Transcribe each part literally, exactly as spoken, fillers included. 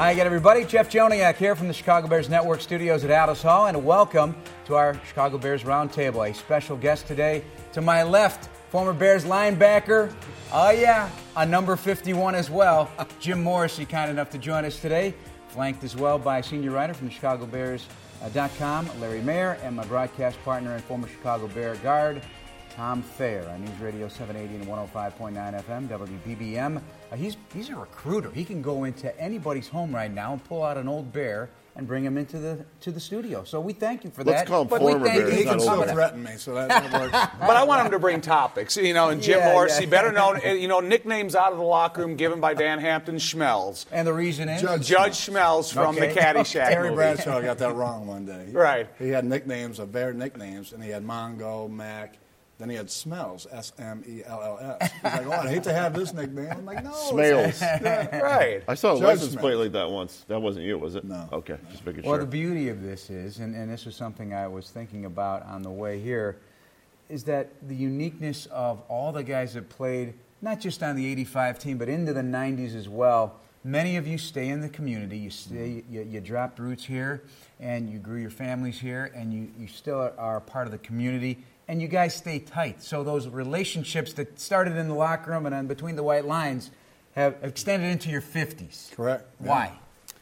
Hi again, everybody. Jeff Joniak here from the Chicago Bears Network studios at Aldis Hall, and welcome to our Chicago Bears Roundtable. A special guest today to my left, former Bears linebacker. Oh, yeah, a number fifty-one as well. Jim Morrissey, kind enough to join us today, flanked as well by senior writer from the Chicago Bears dot com, Larry Mayer, and my broadcast partner and former Chicago Bear guard, Tom Thayer, on News Radio seven eighty and one oh five point nine F M, W B B M. Uh, he's he's a recruiter. He can go into anybody's home right now and pull out an old Bear and bring him into the to the studio. So we thank you for Let's that. call him but former we thank Bears. you He can for still coming. threaten me, so that, that works. But I want him to bring topics. You know, and Jim Yeah, Morrissey, yeah. better known, you know, nicknames out of the locker room given by Dan Hampton, Schmelz. And the reason is? Judge Judge Schmelz from Okay. the Caddyshack Terry movie. Bradshaw got that wrong one day. He, Right. He had nicknames, of Bear nicknames, and he had Mongo, Mac. Then he had Smells, S M E L L S. He's like, oh, I'd hate to have this nickname. I'm like, no. Smales. Right. I saw a Judge license Smith. plate like that once. That wasn't you, was it? No. Okay, just making Well, sure. the beauty of this is, and, and this was something I was thinking about on the way here, is that the uniqueness of all the guys that played, not just on the eighty-five team, but into the nineties as well. Many of you stay in the community. You stay, you, you dropped roots here, and you grew your families here, and you, you still are part of the community, and you guys stay tight. So those relationships that started in the locker room and on between the white lines have extended into your fifties. Correct. Yeah. Why?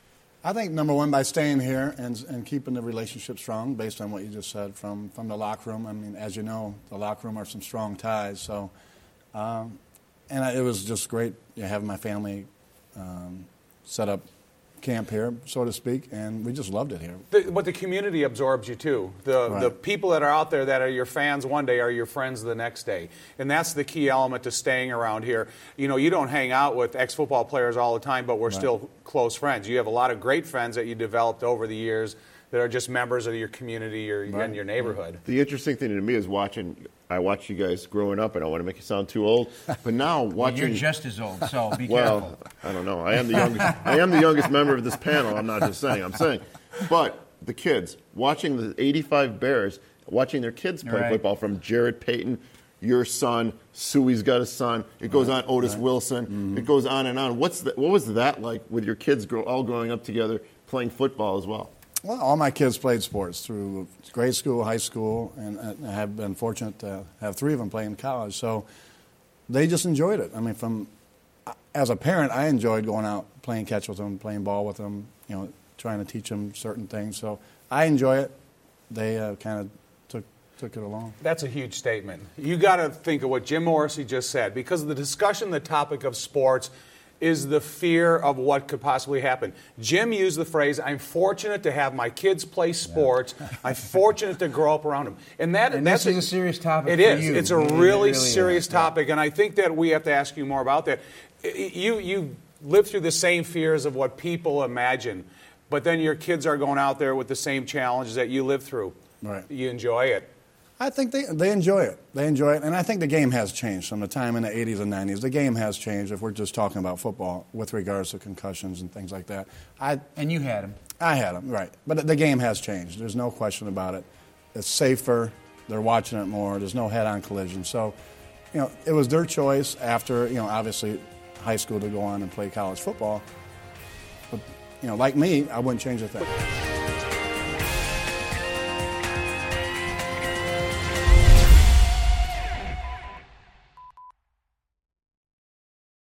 I think, number one, by staying here and and keeping the relationship strong, based on what you just said, from, from the locker room. I mean, as you know, the locker room are some strong ties. So, um, and I, it was just great, you know, having my family um, set up camp here, so to speak, and we just loved it here. The, but the community absorbs you too. The Right. the people that are out there that are your fans one day are your friends the next day, and that's the key element to staying around here. You know, you don't hang out with ex-football players all the time, but we're Right. still close friends. You have a lot of great friends that you developed over the years that are just members of your community or Right. and your neighborhood. The interesting thing to me is watching. I watched you guys growing up. I don't want to make you sound too old, but now watching. You're just as old, so be well, careful. I don't know. I am the youngest. I am the youngest member of this panel. I'm not just saying. I'm saying, but the kids watching the eighty-five Bears, watching their kids play Right. football, from Jared Payton, your son, Suey's got a son. It goes on. Otis Wilson. Mm-hmm. It goes on and on. What's the, what was that like with your kids grow, all growing up together, playing football as well? Well, all my kids played sports through grade school, high school, and and I have been fortunate to have three of them play in college. So they just enjoyed it. I mean, from as a parent, I enjoyed going out, playing catch with them, playing ball with them, you know, trying to teach them certain things. So I enjoy it. They uh, kind of took took it along. That's a huge statement. You got to think of what Jim Morrissey just said, because the discussion, the topic of sports, is the fear of what could possibly happen. Jim used the phrase, I'm fortunate to have my kids play sports. I'm fortunate to grow up around them. And that And that's this is a serious topic It for is. you. It's a It really, really serious is, yeah. topic, and I think that we have to ask you more about that. You, you live through the same fears of what people imagine, but then your kids are going out there with the same challenges that you live through. Right. You enjoy it. I think they they enjoy it. They enjoy it, and I think the game has changed from the time in the eighties and nineties. The game has changed. If we're just talking about football, with regards to concussions and things like that, I And you had him. I had them right, but the game has changed. There's no question about it. It's safer. They're watching it more. There's no head-on collision. So, you know, it was their choice after, you know, obviously high school to go on and play college football. But, you know, like me, I wouldn't change a thing.